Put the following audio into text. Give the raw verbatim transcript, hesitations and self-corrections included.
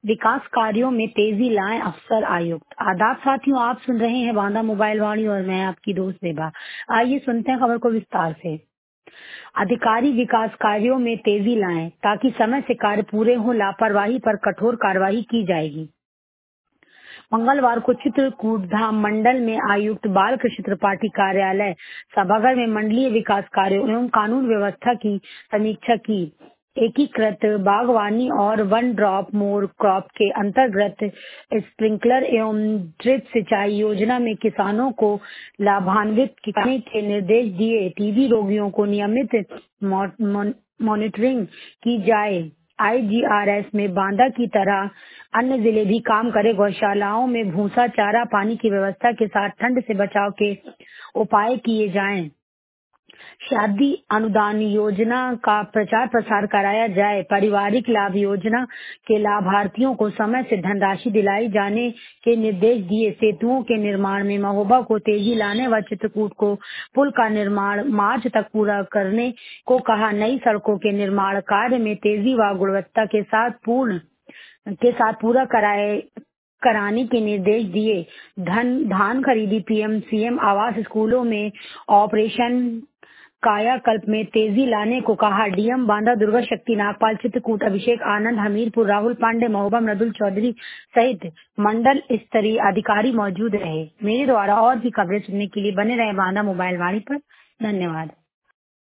विकास कार्यों में तेजी लाएं अफसर आयुक्त। आदाब साथियों, आप सुन रहे हैं बांदा मोबाइल वाणी और मैं आपकी दोस्त सेबा। आइए सुनते हैं खबर को विस्तार से। अधिकारी विकास कार्यों में तेजी लाएं ताकि समय से कार्य पूरे हो, लापरवाही पर कठोर कार्रवाई की जाएगी। मंगलवार को चित्रकूट धाम मंडल में आयुक्त बालकृष्ण त्रिपाठी कार्यालय सभागार में मंडलीय विकास कार्यों एवं कानून व्यवस्था की समीक्षा की। एकीकृत बागवानी और वन ड्रॉप मोर क्रॉप के अंतर्गत स्प्रिंकलर एवं ड्रिप सिंचाई योजना में किसानों को लाभान्वित करने के निर्देश दिए। टीबी रोगियों को नियमित मॉनिटरिंग की जाए। आईजीआरएस में बांदा की तरह अन्य जिले भी काम करे। गौशालाओं में भूसा, चारा, पानी की व्यवस्था के साथ ठंड से बचाव के उपाय किए जाएं। शादी अनुदान योजना का प्रचार प्रसार कराया जाए। पारिवारिक लाभ योजना के लाभार्थियों को समय से धनराशि दिलाई जाने के निर्देश दिए। सेतुओं के निर्माण में महोबा को तेजी लाने व चित्रकूट को पुल का निर्माण मार्च तक पूरा करने को कहा। नई सड़कों के निर्माण कार्य में तेजी व गुणवत्ता के साथ पूर्ण के साथ पूरा कराए कराने के निर्देश दिए। धन धान खरीदी, पीएम सीएम आवास, स्कूलों में ऑपरेशन कायाकल्प में तेजी लाने को कहा। डीएम बांदा दुर्गा शक्ति नागपाल, चित्रकूट अभिषेक आनंद, हमीरपुर राहुल पांडे, महोबा मृदुल चौधरी सहित मंडल स्तरीय अधिकारी मौजूद रहे। मेरे द्वारा और भी खबरें सुनने के लिए बने रहे बांदा मोबाइल वाणी पर। धन्यवाद।